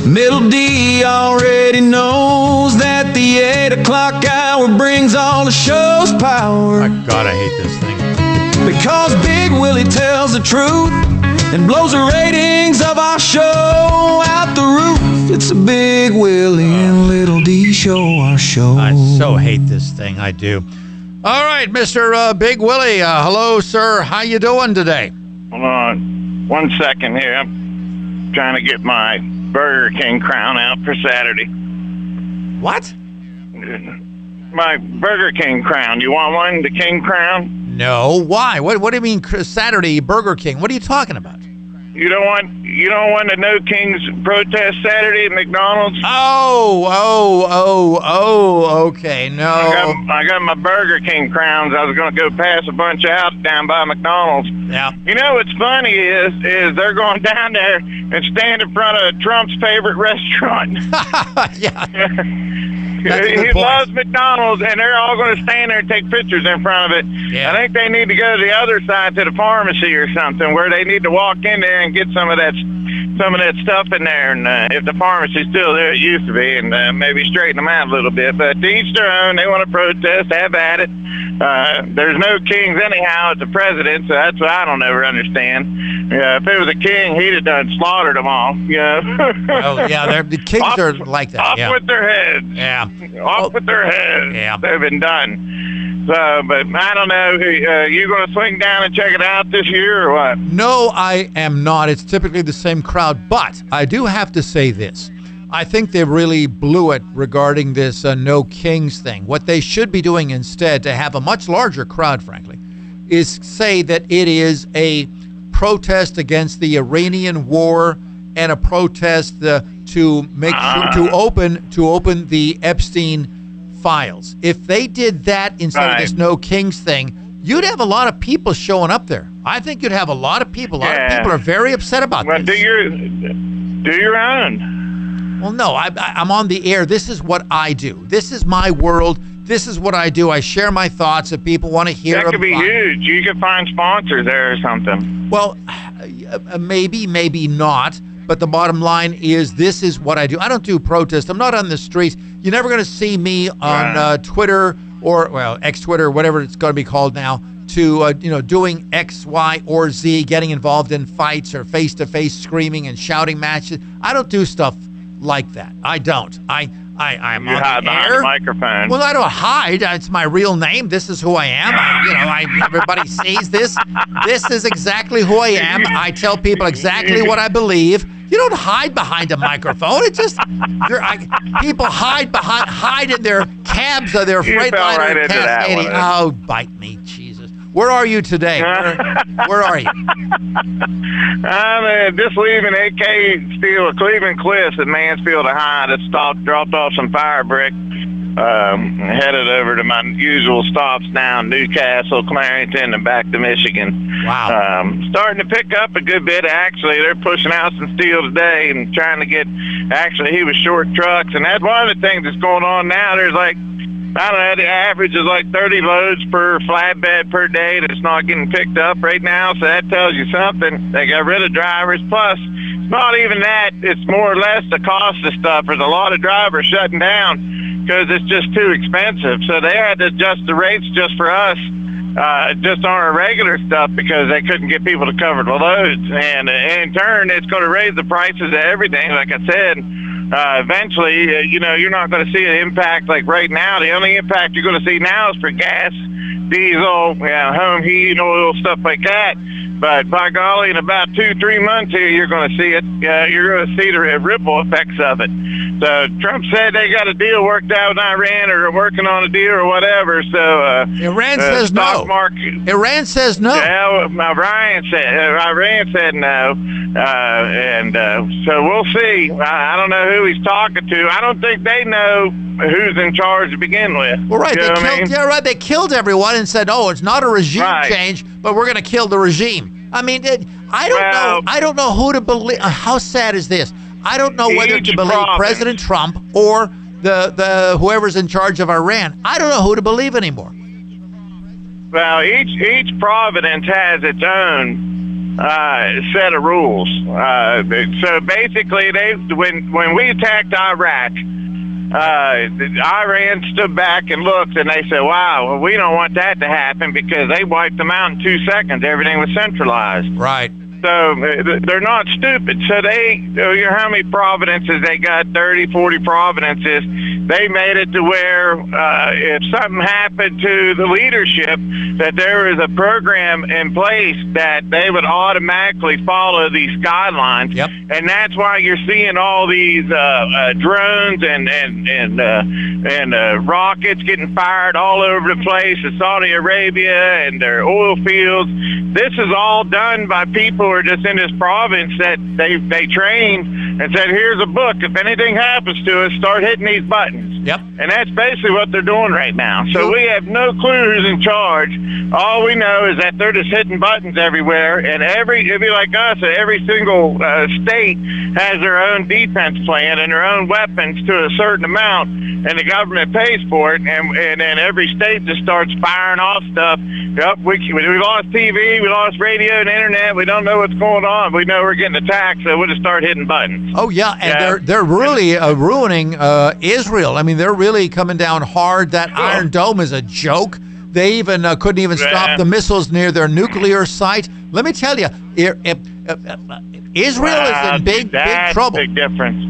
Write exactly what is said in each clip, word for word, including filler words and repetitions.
Middle D already knows that the eight o'clock hour brings all the show's power. My God, I hate this thing. Because Big Willie tells the truth and blows the ratings of our show out the roof. It's a Big Willie and Little D show, our show. I so hate this thing. I do. All right, Mister Uh, Big Willie. Uh, hello, sir. How you doing today? Hold on one second here. I'm trying to get my Burger King crown out for Saturday. What? My Burger King crown. You want one? The King crown? No. Why? What What do you mean Saturday Burger King? What are you talking about? You don't want you don't want the No Kings protest Saturday at McDonald's? Oh, oh, oh, oh, okay, no. I got, I got my Burger King crowns. I was going to go pass a bunch out down by McDonald's. Yeah. You know what's funny is is they're going down there and stand in front of Trump's favorite restaurant. Yeah. He, he loves McDonald's, and they're all going to stand there and take pictures in front of it. Yeah. I think they need to go to the other side to the pharmacy or something, where they need to walk in there and get some of that some of that stuff in there. And uh, if the pharmacy's still there, it used to be, and uh, maybe straighten them out a little bit. But to each their own. They want to protest, have at it. Uh, there's no kings anyhow as the president, so that's what I don't ever understand. Yeah, if it was a king, he'd have done slaughtered them all. Yeah. Oh yeah, they're, the kings off, are like that. Off yeah. with their heads. Yeah. Off Oh, with their heads. yeah. They've been done. So, but I don't know. Uh, you going to swing down and check it out this year or what? No, I am not. It's typically the same crowd, but I do have to say this. I think they really blew it regarding this uh, No Kings thing. What they should be doing instead, to have a much larger crowd, frankly, is say that it is a protest against the Iranian war and a protest uh, to make Ah. sure to open to open the Epstein files. If they did that instead Right. of this No Kings thing, you'd have a lot of people showing up there. I think you'd have a lot of people. A lot Yeah. of people are very upset about Well, this. do your do your own. Well, no, I, I, I'm on the air. This is what I do. This is my world. This is what I do. I share my thoughts if people want to hear That could be about- huge. You could find sponsors there or something. Well, uh, maybe, maybe not. But the bottom line is this is what I do. I don't do protest. I'm not on the streets. You're never going to see me on Right. uh, Twitter or, well, X-Twitter, whatever it's going to be called now, to, uh, you know, doing X, Y, or Z, getting involved in fights or face-to-face screaming and shouting matches. I don't do stuff like that. I don't. I, I, I'm You on hide the behind air. the microphone. Well, I don't hide. It's my real name. This is who I am. I, you know, I, everybody sees this. This is exactly who I am. I tell people exactly what I believe. You don't hide behind a microphone. It just you're, I, people hide behind hide in their cabs or their You Freightliner fell right or into that Cascadia. one. Oh, bite me, Jesus! Where are you today? Where, where are you? I'm uh, just leaving A K Steel, Cleveland Cliffs at Mansfield, Ohio. I stopped, dropped off some fire brick. Um, headed over to my usual stops now, Newcastle, Clarington, and back to Michigan. Wow. Um, starting to pick up a good bit, actually. They're pushing out some steel today and trying to get, actually, he was short trucks. And that's one of the things that's going on now. There's like, I don't know, the average is like thirty loads per flatbed per day that's not getting picked up right now. So that tells you something. They got rid of drivers. Plus, it's not even that. It's more or less the cost of stuff. There's a lot of drivers shutting down because it's just too expensive. So they had to adjust the rates just for us, uh, just on our regular stuff because they couldn't get people to cover the loads. And uh, in turn, it's going to raise the prices of everything, like I said. Uh, eventually, uh, you know, you're not going to see an impact like right now. The only impact you're going to see now is for gas, diesel, you know, home heat, oil, stuff like that. But by golly, in about two, three months here, you're going to see it. Uh, you're going to see the ripple effects of it. So Trump said they got a deal worked out with Iran or working on a deal or whatever. So uh, Iran uh, says stock no. market, Iran says no. yeah, well, Iran said uh, Iran said no, uh, and uh, so we'll see. I, I don't know who he's talking to. I don't think they know who's in charge to begin with. Well, right. You They know what I killed, mean? yeah, right. They killed everyone and said, "Oh, it's not a regime Right. change, but we're going to kill the regime." I mean, it, I don't Well- know. I don't know who to believe. Uh, how sad is this? I don't know whether Each to believe province. President Trump or the the whoever's in charge of Iran. I don't know who to believe anymore. Well, each each providence has its own uh, set of rules. Uh, so basically, they when when we attacked Iraq, uh, Iran stood back and looked, and they said, "Wow, well, we don't want that to happen because they wiped them out in two seconds. Everything was centralized." Right. So they're not stupid. So they, you know how many providences they got? thirty, forty providences. They made it to where uh, if something happened to the leadership, that there was a program in place that they would automatically follow these guidelines. Yep. And that's why you're seeing all these uh, uh, drones and and and uh, and uh, rockets getting fired all over the place in Saudi Arabia and their oil fields. This is all done by people who are just in this province that they they trained and said, here's a book. If anything happens to us, start hitting these buttons. Yep. And that's basically what they're doing right now. So we have no clue who's in charge. All we know is that they're just hitting buttons everywhere. And every, it'd be like us, every single uh, state has their own defense plan and their own weapons to a certain amount. And the government pays for it. And and then every state just starts firing off stuff. Yep, we, we lost T V, we lost radio and internet. We don't know what's going on. We know we're getting attacked, so we'll just start hitting buttons. Oh, yeah, and Yeah. they're they're really uh, ruining uh, Israel. I mean, they're really coming down hard. That Iron Dome is a joke. They even uh, couldn't even Yeah. stop the missiles near their nuclear site. Let me tell you, I- I- I- Israel Wow, is in big, that's big trouble. a big difference.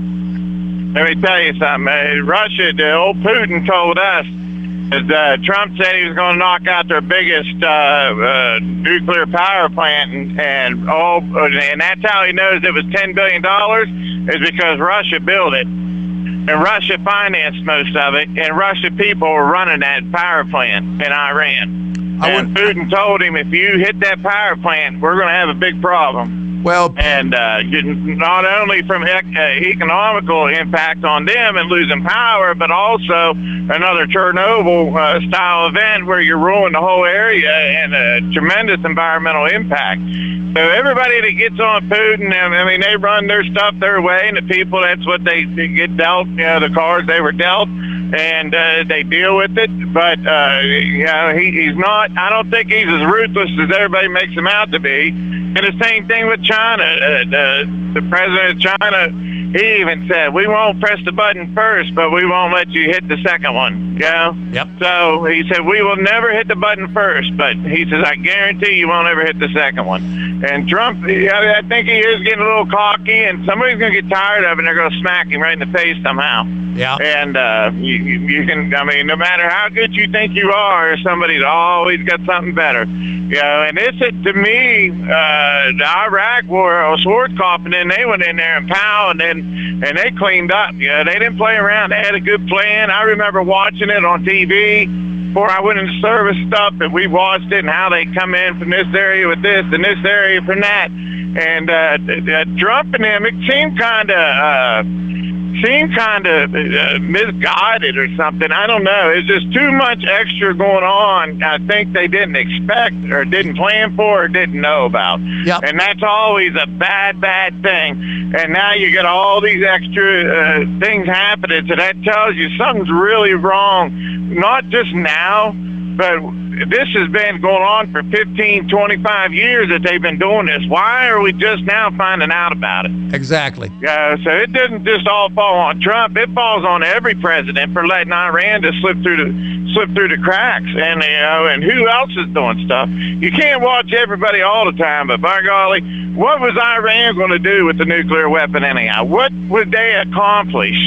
Let me tell you something. Uh, Russia, the old Putin told us that uh, Trump said he was going to knock out their biggest uh, uh, nuclear power plant, and, and all, and that's how he knows it was ten billion dollars, is because Russia built it. And Russia financed most of it, and Russian people were running that power plant in Iran. I And Putin told him, if you hit that power plant, we're going to have a big problem. Well, And uh, not only from ec- uh, economical impact on them and losing power, but also another Chernobyl-style uh, event where you're ruining the whole area and a tremendous environmental impact. So everybody that gets on Putin, I mean, they run their stuff their way, and the people, that's what they, they get dealt, you know, the cards they were dealt, and uh, they deal with it. But, uh, you know, he, he's not, I don't think he's as ruthless as everybody makes him out to be. And the same thing with China. Uh, the, the president of China, he even said, we won't press the button first, but we won't let you hit the second one, you know? Yep. So he said, we will never hit the button first, but he says, I guarantee you won't ever hit the second one. And Trump, yeah, I think he is getting a little cocky, and somebody's going to get tired of it, and they're going to smack him right in the face somehow. yeah. And uh, you, you you can, I mean, no matter how good you think you are, somebody's always got something better. You know, and this, is, to me, uh, the Iraq war, I was Schwarzkopf, and then they went in there and pow, and then and they cleaned up. You know, they didn't play around. They had a good plan. I remember watching it on T V before I went into service stuff, and we watched it and how they come in from this area with this and this area from that. And uh, uh, Trump and them, it seemed kind of uh, seemed kind of uh, misguided or something. I don't know. It's just too much extra going on. I think they didn't expect or didn't plan for or didn't know about. Yep. And that's always a bad, bad thing. And now you get all these extra uh, things happening. So that tells you something's really wrong, not just now, but this has been going on for fifteen, twenty-five years that they've been doing this. Why are we just now finding out about it? Exactly. Uh, so it doesn't just all fall on Trump. It falls on every president for letting Iran to slip through the slip through the cracks. And you know, and who else is doing stuff? You can't watch everybody all the time. But by golly, what was Iran going to do with the nuclear weapon anyhow? What would they accomplish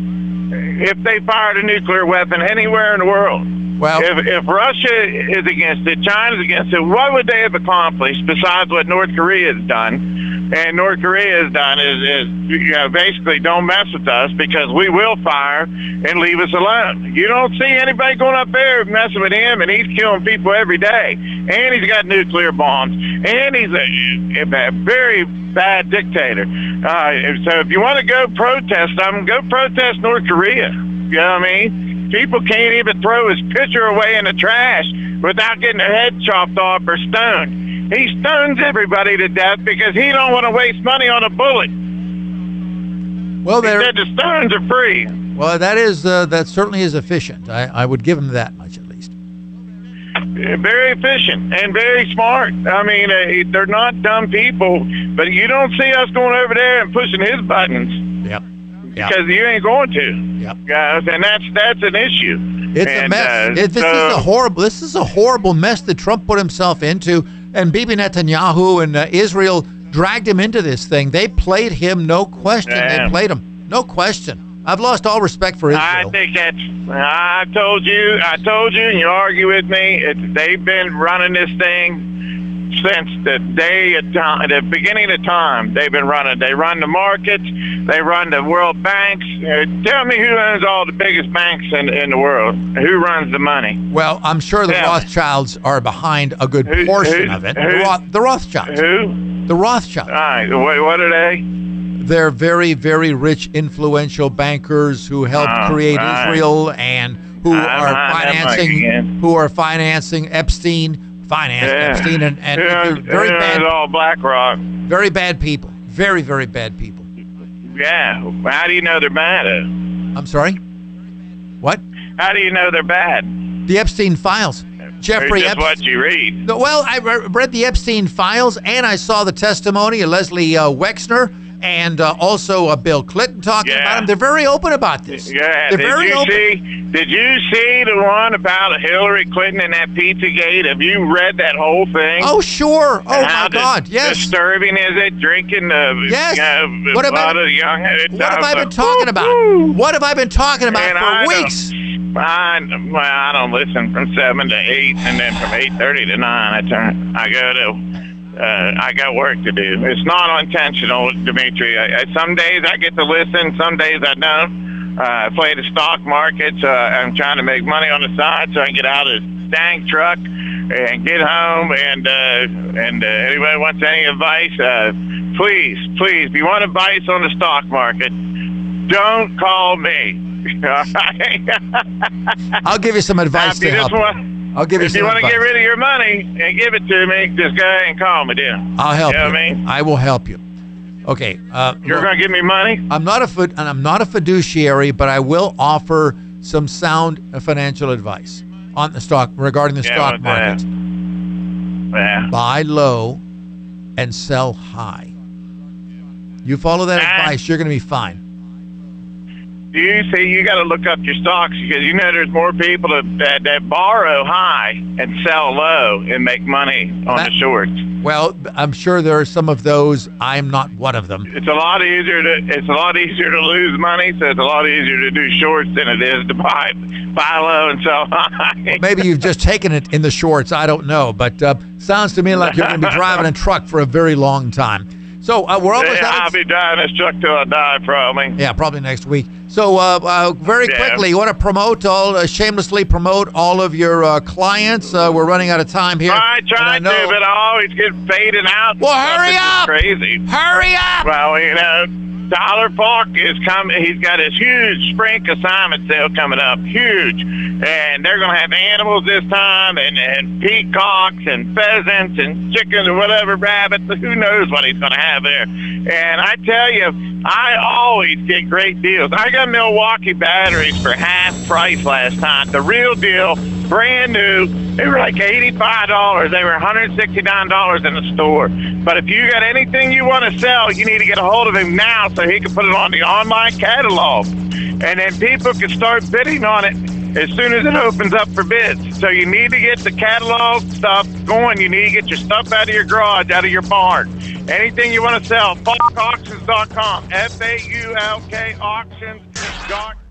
if they fired a nuclear weapon anywhere in the world? Well, If, if Russia is against it, China's against it, what would they have accomplished besides what North Korea has done? And North Korea has done is, is you know, basically don't mess with us because we will fire and leave us alone. You don't see anybody going up there messing with him, and he's killing people every day. And he's got nuclear bombs. And he's a, a very bad dictator. Uh, so if you want to go protest something, go protest North Korea. You know what I mean? People can't even throw his picture away in the trash without getting their head chopped off or stoned. He stones everybody to death because he don't want to waste money on a bullet. well, He there. said the stones are free. Well, that is uh, that certainly is efficient. I, I would give him that much at least. very efficient and very smart. I mean, uh, they're not dumb people, but you don't see us going over there and pushing his buttons. Yep. Yep. Because you ain't going to. Yep. Guys, and that's that's an issue. It's and, a mess. Uh, it, this so, is a horrible. This is a horrible mess that Trump put himself into, and Bibi Netanyahu and uh, Israel dragged him into this thing. They played him, no question. Yeah. They played him, no question. I've lost all respect for Israel. I think that's. I told you. I told you, and you argue with me. It's, they've been running this thing since the day of time, the beginning of time. They've been running. They run the markets. They run the world banks. Uh, tell me who owns all the biggest banks in, in the world? Who runs the money? Well, I'm sure the Yeah. Rothschilds are behind a good Who- portion who- of it. who- the, Roth, the Rothschilds. Who? The Rothschilds. All right. What, what are they? They're very, very rich, influential bankers who helped Oh, create right. Israel and who I'm are not that much financing again. who are financing Epstein, financed Epstein, and, and Who they're owns- very who owns bad, all BlackRock. very bad people. Very, very bad people. Yeah. How do you know they're bad? Uh, I'm sorry. What? How do you know they're bad? The Epstein files. Jeffrey It's just what Epstein. you read. Well, I re- read the Epstein files, and I saw the testimony of Leslie uh, Wexner and uh, also uh, Bill Clinton talking Yeah. about him. They're very open about this. Yeah. They're Did very you open. see? Did you see the one about Hillary Clinton and that Pizzagate? Have you read that whole thing? Oh, sure. Oh, And my how God. dis- Yes. Disturbing is it? Drinking the Yes. uh, What have I- blood of young. What have I been talking about? What have I been talking about And for I don't- weeks? I, well, I don't listen from seven to eight, and then from eight thirty to nine, I turn. I go to. Uh, I got work to do. It's not intentional, Dimitri. I, I, some days I get to listen, some days I don't. Uh, I play the stock market. Uh, I'm trying to make money on the side so I can get out of this dang truck and get home. And uh, and uh, anybody wants any advice, uh, please, please, if you want advice on the stock market, don't call me. I'll give you some advice If to you help just you. want, I'll give you if some you want to advice. get rid of your money and give it to me, just go ahead and call me, dear. I'll help You you. know what I mean? I will help you. Okay. Uh, You're look, going to give me money? I'm not a fid- and I'm not a fiduciary, but I will offer some sound financial advice on the stock regarding the Yeah, stock what's that? market. Yeah. Buy low and sell high. You follow that Ah. advice, you're going to be fine. Do you see, you got to look up your stocks because you know there's more people that, that, that borrow high and sell low and make money on That- the shorts. Well, I'm sure there are some of those. I'm not one of them. It's a lot easier to it's a lot easier to lose money, so it's a lot easier to do shorts than it is to buy buy low and sell high. Maybe you've just taken it in the shorts. I don't know. But uh, sounds to me like you're going to be driving a truck for a very long time. So uh, we're almost Yeah, out I'll of be driving this truck till I die, probably. Yeah, probably next week. So uh, uh, very Yeah. quickly, you want to promote all, uh, shamelessly promote all of your uh, clients. Uh, we're running out of time here. I And try I know- to, but I always get faded out. Well, Stuff hurry is just up! Crazy. Hurry up! Well, you know, Tyler Falk is coming. He's got his huge spring consignment sale coming up, huge, and they're going to have animals this time, and, and peacocks and pheasants and chickens or whatever, rabbits. Who knows what he's going to have there? And I tell you, I always get great deals. I got Milwaukee batteries for half price last time. The real deal, brand new. They were like eighty-five dollars. They were one hundred sixty-nine dollars in the store. But if you got anything you want to sell, you need to get a hold of him now so he can put it on the online catalog. And then people can start bidding on it as soon as it opens up for bids. So you need to get the catalog stuff going. You need to get your stuff out of your garage, out of your barn. Anything you want to sell, falk auctions dot com. F A U L K auctions dot com.